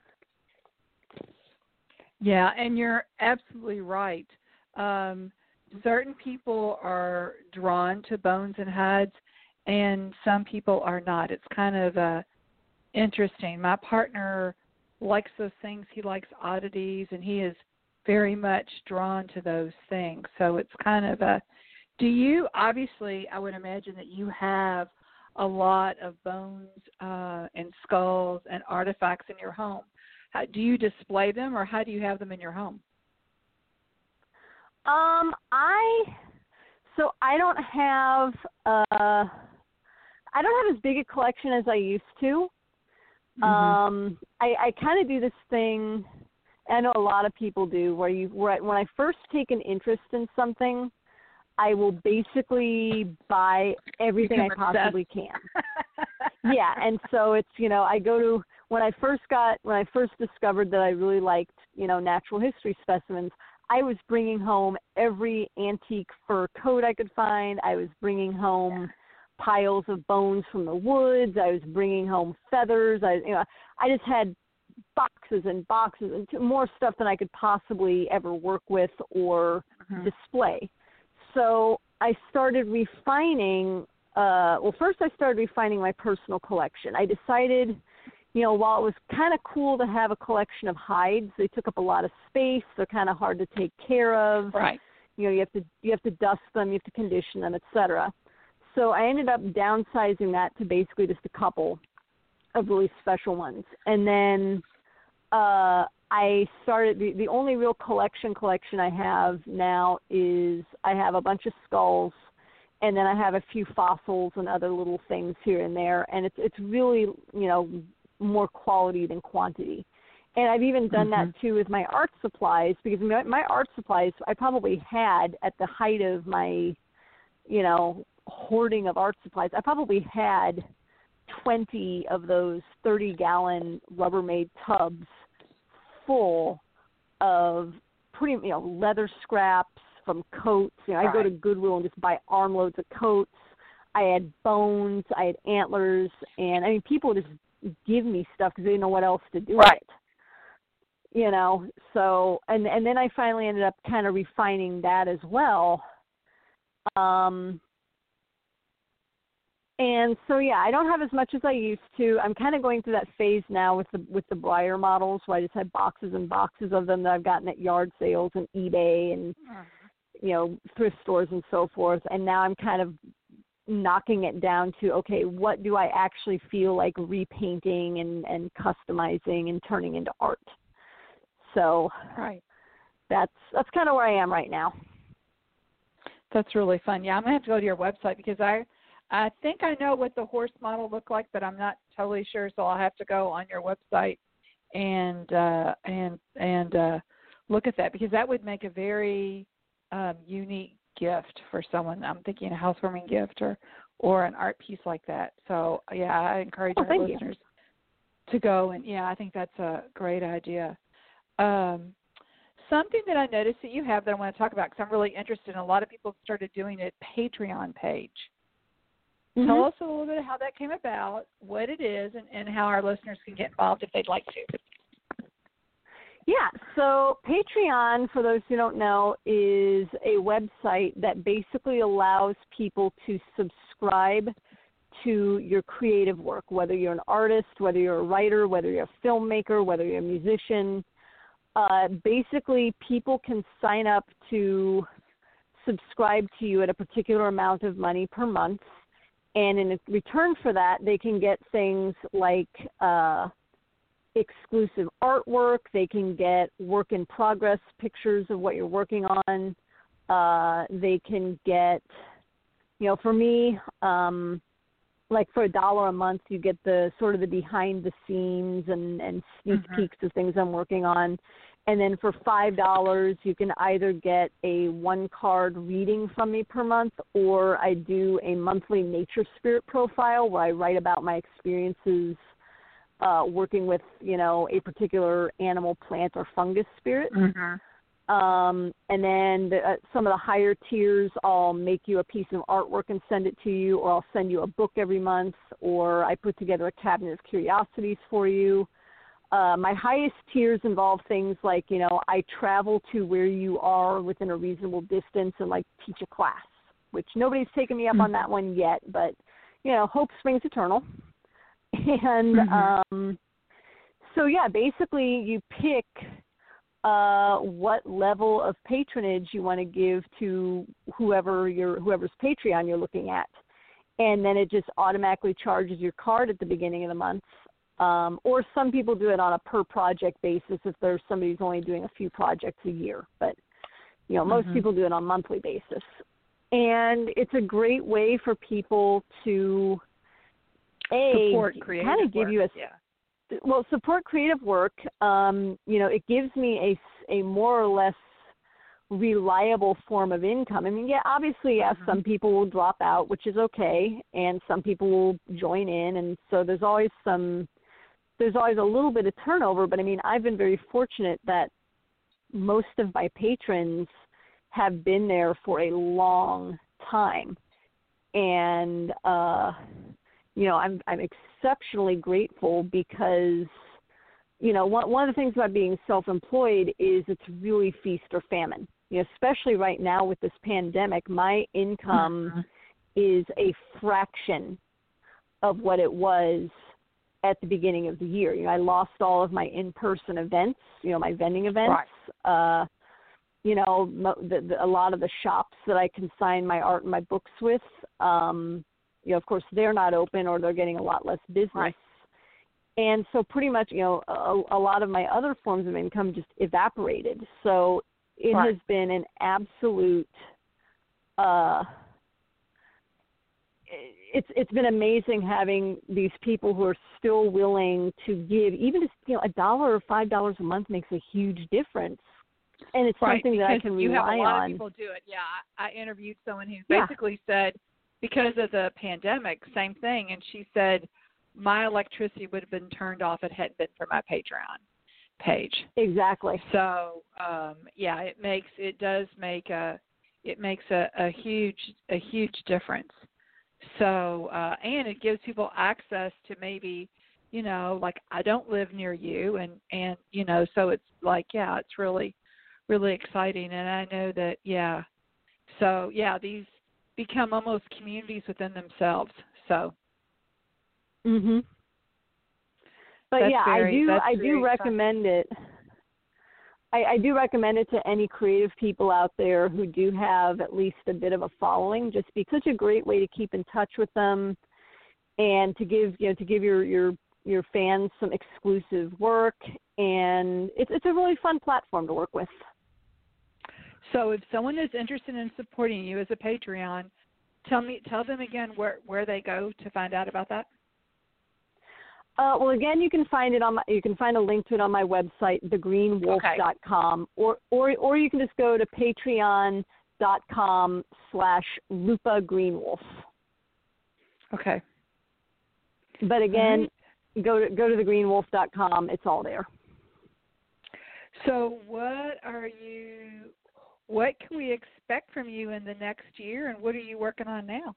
Yeah, and you're absolutely right. Um, certain people are drawn to bones and hides, and some people are not. It's kind of uh, interesting. My partner likes those things. He likes oddities, and he is very much drawn to those things. So it's kind of a, do you, obviously, I would imagine that you have a lot of bones uh, and skulls and artifacts in your home. How, do you display them, or how do you have them in your home? Um, I, so I don't have, uh, I don't have as big a collection as I used to. Mm-hmm. Um, I, I kind of do this thing, I know a lot of people do, where you, where, when I first take an interest in something, I will basically buy everything I possibly can. Yeah, and so it's, you know, I go to, when I first got, when I first discovered that I really liked, you know, natural history specimens, I was bringing home every antique fur coat I could find. I was bringing home piles of bones from the woods. I was bringing home feathers. I, you know, I just had boxes and boxes and more stuff than I could possibly ever work with or mm-hmm. display. So I started refining, uh, well, first I started refining my personal collection. I decided, you know, while it was kind of cool to have a collection of hides, they took up a lot of space. They're kind of hard to take care of. Right. You know, you have to you have to dust them, you have to condition them, et cetera. So I ended up downsizing that to basically just a couple of really special ones. And then uh, I started, the, the only real collection collection I have now is I have a bunch of skulls, and then I have a few fossils and other little things here and there. And it's it's really, you know, more quality than quantity. And I've even done mm-hmm. that too with my art supplies, because my, my art supplies I probably had at the height of my, you know, hoarding of art supplies. I probably had twenty of those thirty gallon Rubbermaid tubs full of pretty, you know, leather scraps from coats. You know, I go to Goodwill and just buy armloads of coats. I had bones, I had antlers, and I mean, people just give me stuff because they didn't know what else to do right. with it. You know, so, and and then I finally ended up kind of refining that as well. Um, and so, yeah, I don't have as much as I used to. I'm kind of going through that phase now with the with the Breyer models, where I just have boxes and boxes of them that I've gotten at yard sales and eBay and, uh-huh. you know, thrift stores and so forth. And now I'm kind of knocking it down to, okay, what do I actually feel like repainting and, and customizing and turning into art? So right. that's that's kind of where I am right now. That's really fun. Yeah, I'm going to have to go to your website because I I think I know what the horse model looked like, but I'm not totally sure, so I'll have to go on your website and uh, and and uh, look at that, because that would make a very um, unique gift for someone. I'm thinking a housewarming gift or, or an art piece like that. So, yeah, I encourage oh, our listeners you. to go, and, yeah, I think that's a great idea. Um, something that I noticed that you have that I want to talk about, because I'm really interested, and a lot of people have started doing it, Patreon page. Mm-hmm. Tell us a little bit how that came about, what it is, and, and how our listeners can get involved if they'd like to. Yeah, so Patreon, for those who don't know, is a website that basically allows people to subscribe to your creative work, whether you're an artist, whether you're a writer, whether you're a filmmaker, whether you're a musician. Uh, basically, people can sign up to subscribe to you at a particular amount of money per month. And in return for that, they can get things like uh, exclusive artwork. They can get work in progress pictures of what you're working on. Uh, they can get, you know, for me, um, like for a dollar a month, you get the sort of the behind the scenes and, and sneak Mhm. peeks of things I'm working on. And then for five dollars, you can either get a one-card reading from me per month, or I do a monthly nature spirit profile where I write about my experiences uh, working with, you know, a particular animal, plant, or fungus spirit. Mhm. Um, and then the, uh, some of the higher tiers, I'll make you a piece of artwork and send it to you, or I'll send you a book every month, or I put together a cabinet of curiosities for you. Uh, my highest tiers involve things like, you know, I travel to where you are within a reasonable distance and, like, teach a class, which nobody's taken me up mm-hmm. on that one yet, but, you know, hope springs eternal. And mm-hmm. um, so, yeah, basically you pick uh, what level of patronage you want to give to whoever your whoever's Patreon you're looking at. And then it just automatically charges your card at the beginning of the month. Um, or some people do it on a per project basis if there's somebody who's only doing a few projects a year. But, you know, most mm-hmm. people do it on a monthly basis. And it's a great way for people to, A, kind of give work. you a, yeah. well, support creative work. Um, you know, it gives me a, a more or less reliable form of income. I mean, yeah, obviously, yes, mm-hmm. some people will drop out, which is okay, and some people will join in. And so there's always some... There's always a little bit of turnover, but I mean, I've been very fortunate that most of my patrons have been there for a long time. And, uh, you know, I'm, I'm exceptionally grateful because, you know, one, one of the things about being self-employed is it's really feast or famine. You know, especially right now with this pandemic, my income mm-hmm. is a fraction of what it was at the beginning of the year. You know, I lost all of my in-person events, you know, my vending events. Right. Uh, you know, the, the, a lot of the shops that I consign my art and my books with, um, you know, of course, they're not open or they're getting a lot less business. Right. And so pretty much, you know, a, a lot of my other forms of income just evaporated. So it right. has been an absolute uh, – It's it's been amazing having these people who are still willing to give, even just, you know, a dollar or five dollars a month makes a huge difference, and it's right, something that I can you rely have a lot on. of people do it. Yeah, I, I interviewed someone who yeah. basically said because of the pandemic, same thing, and she said my electricity would have been turned off if it hadn't been for my Patreon page. Exactly. So um, yeah, it makes it does make a it makes a, a huge a huge difference. So, uh, and it gives people access to maybe, you know, like I don't live near you and, and, you know, so it's like, yeah, it's really, really exciting. And I know that, yeah. So, yeah, these become almost communities within themselves. So. Mhm. But that's yeah, very, I do, I very do recommend it. I, I do recommend it to any creative people out there who do have at least a bit of a following, just because it's a great way to keep in touch with them and to give, you know, to give your, your, your fans some exclusive work. And it's, it's a really fun platform to work with. So if someone is interested in supporting you as a Patreon, tell me, tell them again where, where they go to find out about that. Uh, well, again, you can find it on my, you can find a link to it on my website, the green wolf dot com, okay. or, or or you can just go to patreon dot com slash lupa greenwolf. Okay. But again, right. go to go to the green wolf dot com. It's all there. So, what are you? What can we expect from you in the next year, and what are you working on now?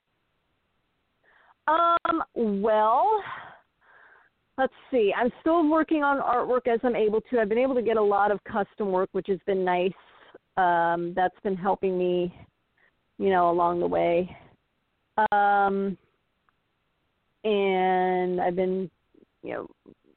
Um. Well. Let's see. I'm still working on artwork as I'm able to. I've been able to get a lot of custom work, which has been nice. Um, that's been helping me, you know, along the way. Um, and I've been, you know,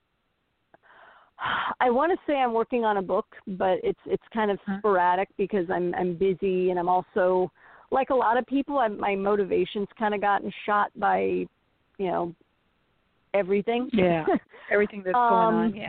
I want to say I'm working on a book, but it's it's kind of sporadic because I'm I'm busy, and I'm also, like a lot of people, I'm, my motivation's kind of gotten shot by, you know, everything. Yeah, everything that's um, going on, yeah.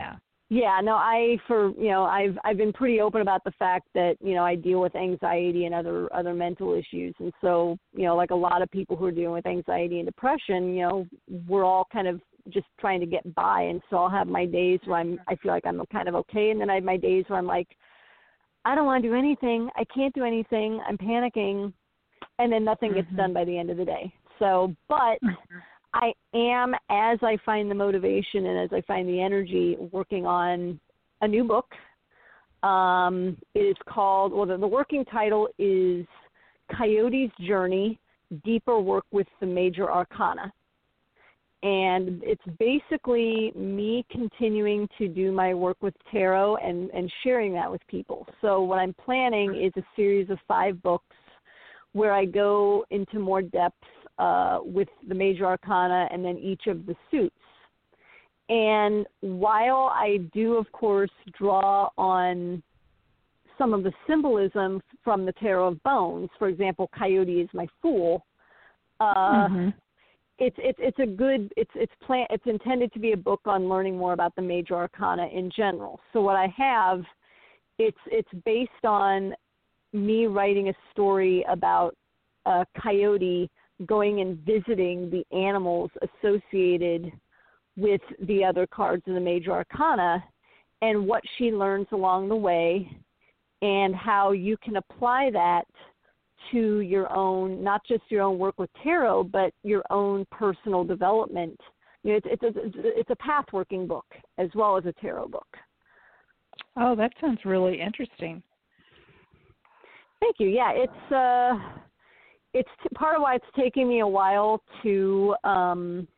Yeah, no, I for you know I've I've been pretty open about the fact that you know I deal with anxiety and other other mental issues, and so you know like a lot of people who are dealing with anxiety and depression, you know we're all kind of just trying to get by, and so I'll have my days where I'm I feel like I'm kind of okay, and then I have my days where I'm like I don't want to do anything, I can't do anything, I'm panicking, and then nothing gets Mm-hmm. done by the end of the day. So, but. Mm-hmm. I am, as I find the motivation and as I find the energy, working on a new book. Um, it is called, well, the, the working title is Coyote's Journey, Deeper Work with the Major Arcana. And it's basically me continuing to do my work with tarot and, and sharing that with people. So what I'm planning is a series of five books where I go into more depth uh, with the major arcana and then each of the suits. And while I do, of course, draw on some of the symbolism from the Tarot of Bones, for example, Coyote is my fool, uh, Mm-hmm. it's it's it's a good it's it's plan it's intended to be a book on learning more about the major arcana in general. So what I have, it's it's based on me writing a story about a coyote going and visiting the animals associated with the other cards in the major arcana and what she learns along the way and how you can apply that to your own, not just your own work with tarot, but your own personal development. You know, it's, it's, a, it's a path-working book as well as a tarot book. Oh, that sounds really interesting. Thank you. Yeah, it's uh, it's t- part of why it's taking me a while to um,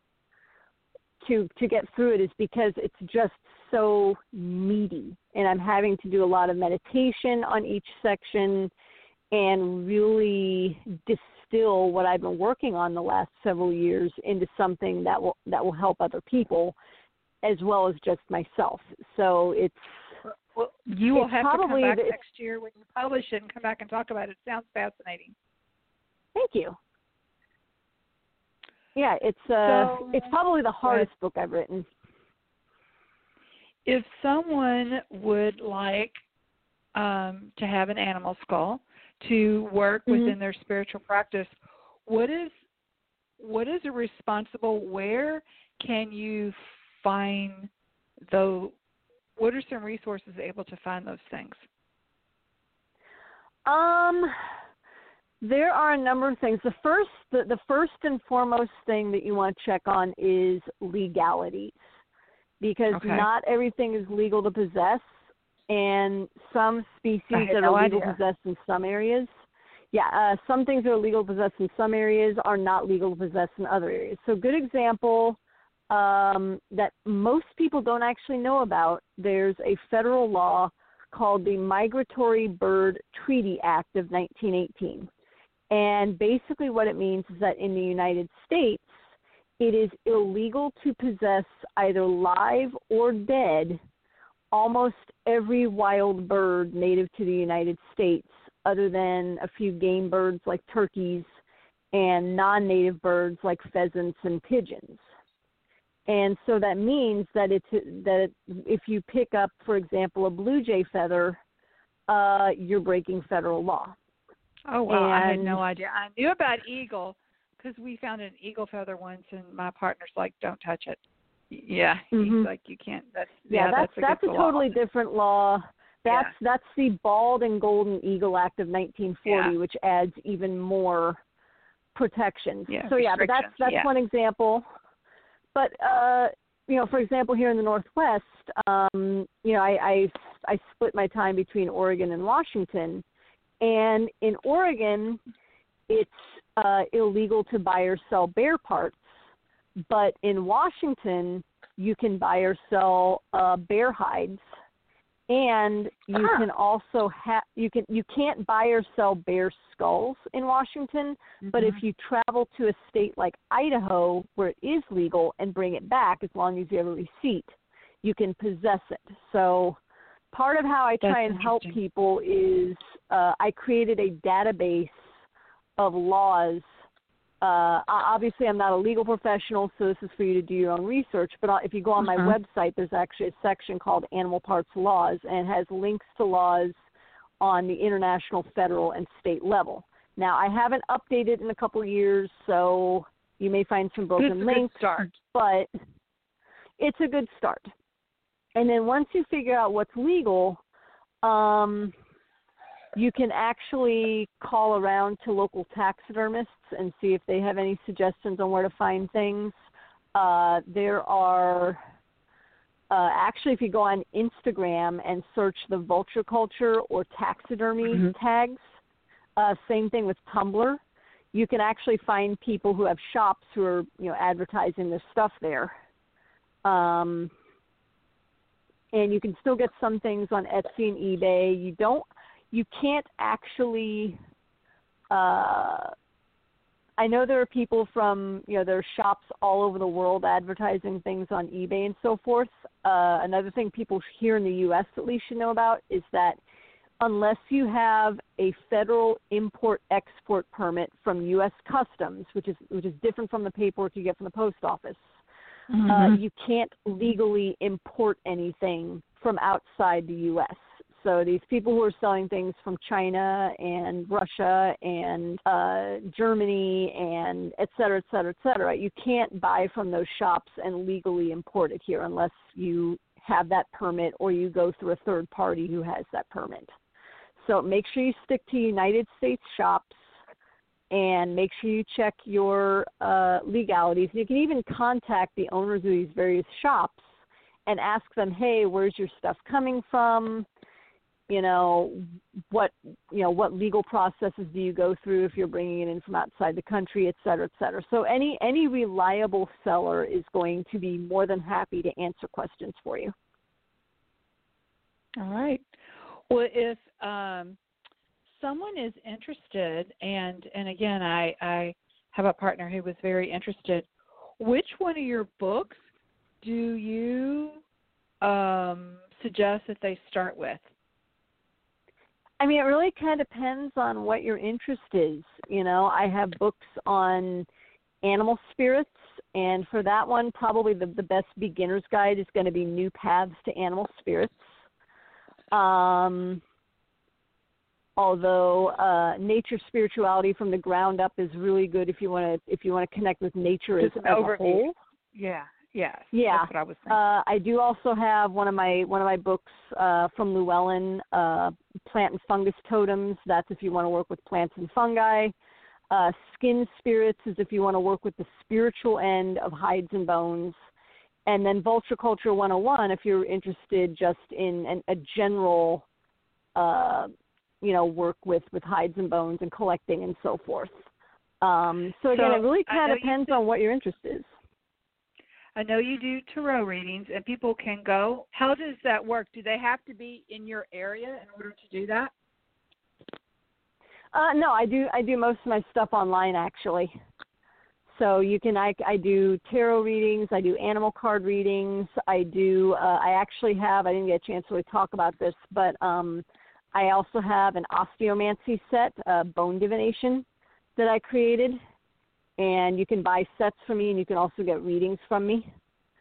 to to get through it is because it's just so meaty, and I'm having to do a lot of meditation on each section and really distill what I've been working on the last several years into something that will that will help other people as well as just myself. So it's Well, you will it's have to come probably back the, next year when you publish it and come back and talk about it. It sounds fascinating. Thank you. Yeah, it's uh, So, it's probably the hardest book I've written. If someone would like um, to have an animal skull to work Mm-hmm. within their spiritual practice, what is what is a responsible? Where can you find those? What are some resources able to find those things? Um, there are a number of things. The first, the, the first and foremost thing that you want to check on is legalities, because Okay. not everything is legal to possess, and some species I had that no are legal idea. to possess in some areas, yeah, uh, some things that are legal to possess in some areas are not legal to possess in other areas. So, good example um, that most people don't actually know about. There's a federal law called the Migratory Bird Treaty Act of nineteen eighteen. And basically what it means is that in the United States, it is illegal to possess either live or dead almost every wild bird native to the United States, other than a few game birds like turkeys and non-native birds like pheasants and pigeons. And so that means that it's that if you pick up, for example, a blue jay feather, uh, you're breaking federal law. Oh, wow. I had And- no idea. I knew about eagle because we found an eagle feather once, and my partner's like, don't touch it. Yeah, Mhm. he's like, you can't. That's Yeah, yeah, that's that's, that's a against the law. totally different law. That's Yeah. that's the Bald and Golden Eagle Act of nineteen forty, Yeah. which adds even more protections. Yeah, so yeah, but that's restrictions, that's yeah. one example. But uh, you know, for example, here in the Northwest, um, you know, I, I I split my time between Oregon and Washington, and in Oregon, it's uh, illegal to buy or sell bear parts, but in Washington, you can buy or sell uh, bear hides, and you Ah. can also have you can you can't buy or sell bear skulls in Washington. But if you travel to a state like Idaho, where it is legal, and bring it back, as long as you have a receipt, you can possess it. So part of how I try That's and help interesting. people is uh, I created a database of laws Uh, obviously, I'm not a legal professional, so this is for you to do your own research. But if you go on my uh-huh. website, there's actually a section called Animal Parts Laws, and it has links to laws on the international, federal, and state level. Now, I haven't updated in a couple of years, so you may find some broken it's a links. Good start. But it's a good start. And then once you figure out what's legal, um, you can actually call around to local taxidermists and see if they have any suggestions on where to find things. Uh, there are, uh, actually, if you go on Instagram and search the vulture culture or taxidermy mm-hmm. tags, uh, same thing with Tumblr, you can actually find people who have shops who are, you know, advertising their stuff there. Um, and you can still get some things on Etsy and eBay. You don't, you can't actually, uh, I know there are people from, you know, there are shops all over the world advertising things on eBay and so forth. Uh, another thing people here in the U S at least should know about is that unless you have a federal import-export permit from U S Customs, which is which is different from the paperwork you get from the post office, mm-hmm. uh, you can't legally import anything from outside the U S So these people who are selling things from China and Russia and uh, Germany and et cetera, et cetera, et cetera, you can't buy from those shops and legally import it here unless you have that permit or you go through a third party who has that permit. So make sure you stick to United States shops and make sure you check your uh, legalities. You can even contact the owners of these various shops and ask them, hey, where's your stuff coming from? You know, what you know, what legal processes do you go through if you're bringing it in from outside the country, et cetera, et cetera. So any any reliable seller is going to be more than happy to answer questions for you. All right. Well, if um, someone is interested, and, and again, I, I have a partner who was very interested, which one of your books do you um, suggest that they start with? I mean, it really kind of depends on what your interest is. You know, I have books on animal spirits, and for that one, probably the, the best beginner's guide is going to be New Paths to Animal Spirits. Um, although uh, Nature Spirituality from the Ground Up is really good if you want to if you want to connect with nature as, Just as an a whole. Yeah, yes. Yeah. That's what I was thinking. Uh, I do also have one of my one of my books uh, from Llewellyn, uh, Plant and Fungus Totems. That's if you want to work with plants and fungi. Uh, Skin Spirits is if you want to work with the spiritual end of hides and bones. And then Vulture Culture one oh one if you're interested just in an, a general, uh, you know, work with, with hides and bones and collecting and so forth. Um, so, again, So, it really kind I of know you depends said- on what your interest is. I know you do tarot readings, and people can go. How does that work? Do they have to be in your area in order to do that? Uh, no, I do. I do most of my stuff online, actually. So you can. I, I do tarot readings. I do animal card readings. I do. Uh, I actually have. I didn't get a chance to really talk about this, but um, I also have an osteomancy set, uh, bone divination, that I created. And you can buy sets from me, and you can also get readings from me.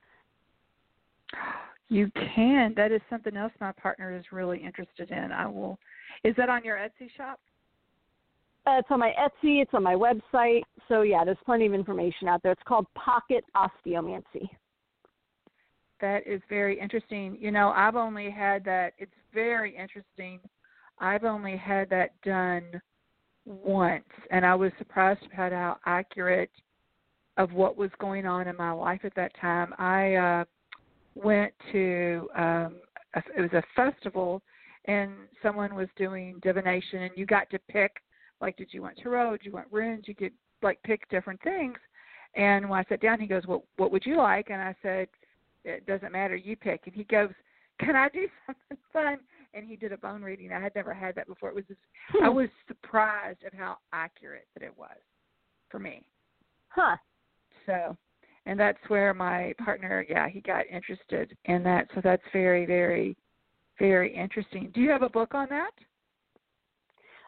You can. That is something else my partner is really interested in. I will. Is that on your Etsy shop? Uh, it's on my Etsy. It's on my website. So, yeah, there's plenty of information out there. It's called Pocket Osteomancy. That is very interesting. You know, I've only had that. It's very interesting. I've only had that done once, and I was surprised about how accurate of what was going on in my life at that time. I uh, went to, um, a, it was a festival, and someone was doing divination, and you got to pick, like, did you want tarot, did you want runes, you could, like, pick different things. And when I sat down, he goes, well, what would you like? And I said, it doesn't matter, you pick. And he goes, can I do something fun? And he did a bone reading. I had never had that before. It was just, I was surprised at how accurate that it was for me. Huh. So, and that's where my partner, yeah, he got interested in that. So that's very, very, very interesting. Do you have a book on that?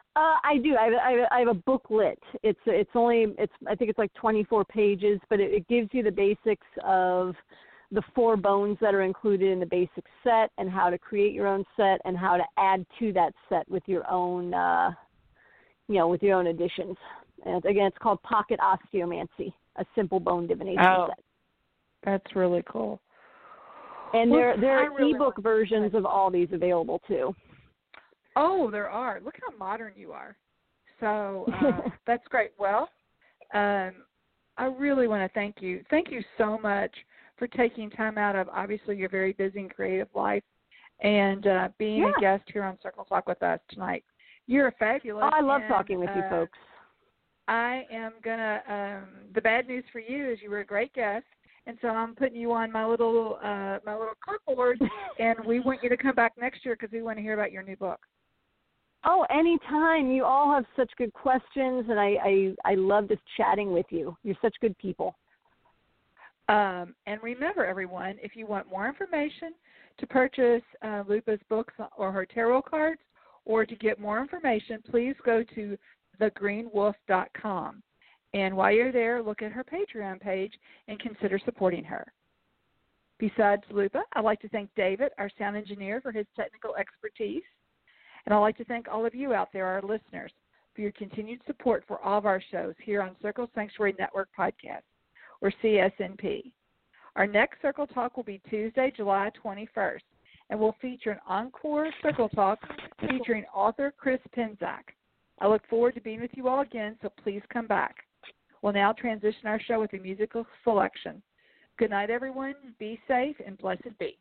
Uh, I do. I have, I, have, I have a booklet. It's it's only it's I think it's like twenty-four pages, but it, it gives you the basics of the four bones that are included in the basic set, and how to create your own set, and how to add to that set with your own, uh, you know, with your own additions. And again, it's called Pocket Osteomancy, a simple bone divination oh, set. That's really cool. And well, there there are really ebook versions of all these available too. Oh, there are. Look how modern you are. So uh, that's great. Well, um, I really want to thank you. Thank you so much for taking time out of obviously your very busy and creative life and uh, being yeah. a guest here on Circle Talk with us tonight. You're fabulous. Oh, I love and, talking with uh, you folks. I am going to, um, the bad news for you is you were a great guest. And so I'm putting you on my little uh, my little clipboard, and we want you to come back next year because we want to hear about your new book. Oh, anytime. You all have such good questions, and I, I, I love just chatting with you. You're such good people. Um, and remember, everyone, if you want more information to purchase uh, Lupa's books or her tarot cards, or to get more information, please go to the green wolf dot com. And while you're there, look at her Patreon page and consider supporting her. Besides Lupa, I'd like to thank David, our sound engineer, for his technical expertise. And I'd like to thank all of you out there, our listeners, for your continued support for all of our shows here on Circle Sanctuary Network Podcast, or C S N P. Our next Circle Talk will be Tuesday, July twenty-first, and will feature an encore Circle Talk featuring author Chris Penczak. I look forward to being with you all again, so please come back. We'll now transition our show with a musical selection. Good night, everyone. Be safe and blessed be.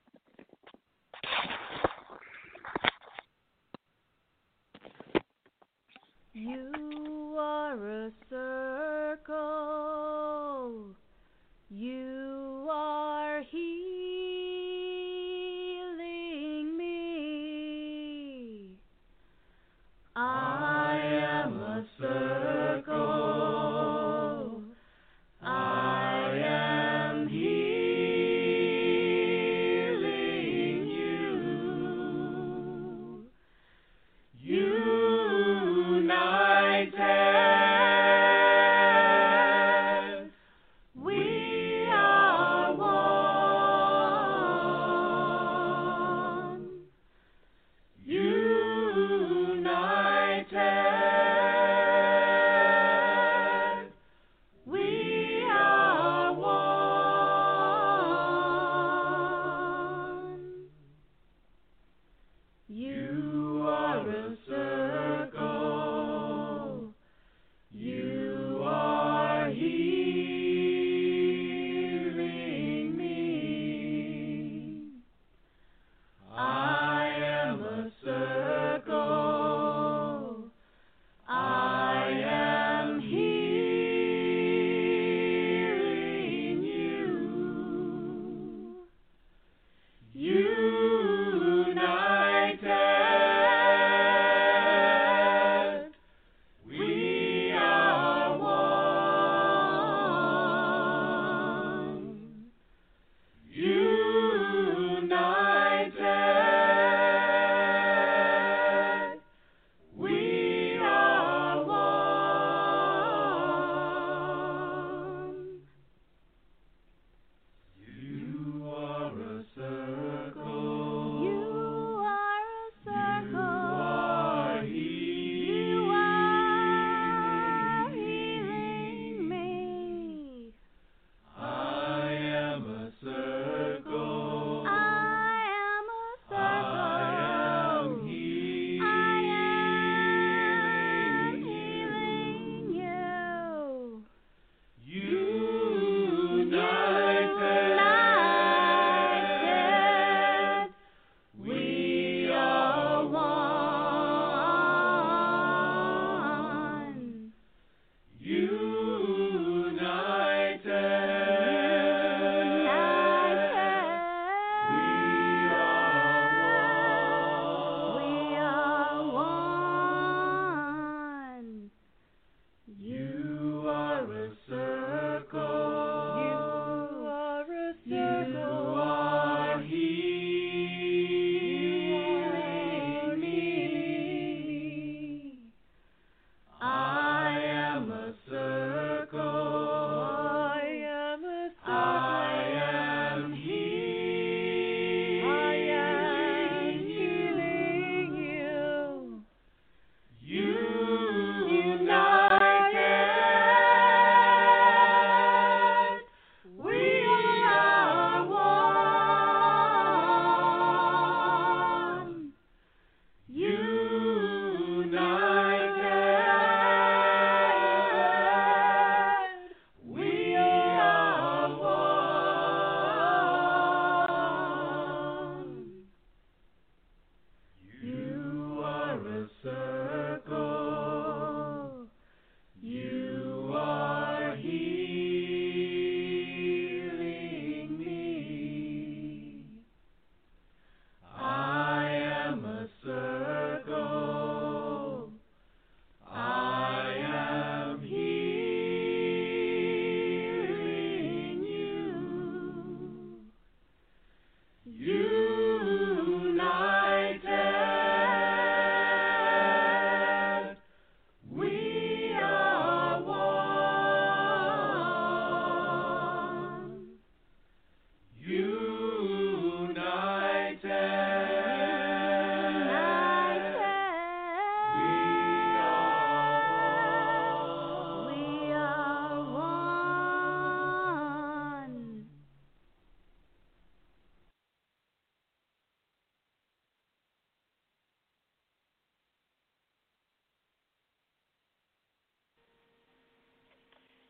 You are a circle. You are healing me. I am a circle. I am healing you. United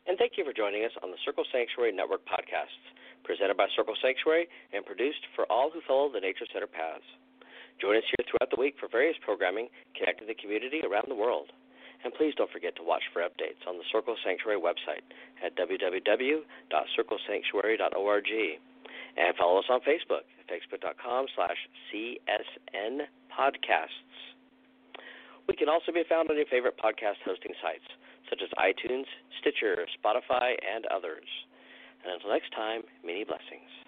And thank you for joining us on the Circle Sanctuary Network podcasts, presented by Circle Sanctuary and produced for all who follow the Nature Center paths. Join us here throughout the week for various programming connecting the community around the world. And please don't forget to watch for updates on the Circle Sanctuary website at w w w dot circle sanctuary dot org. And follow us on Facebook at facebook.com slash CSN podcasts. We can also be found on your favorite podcast hosting sites, such as iTunes, Stitcher, Spotify, and others. And until next time, many blessings.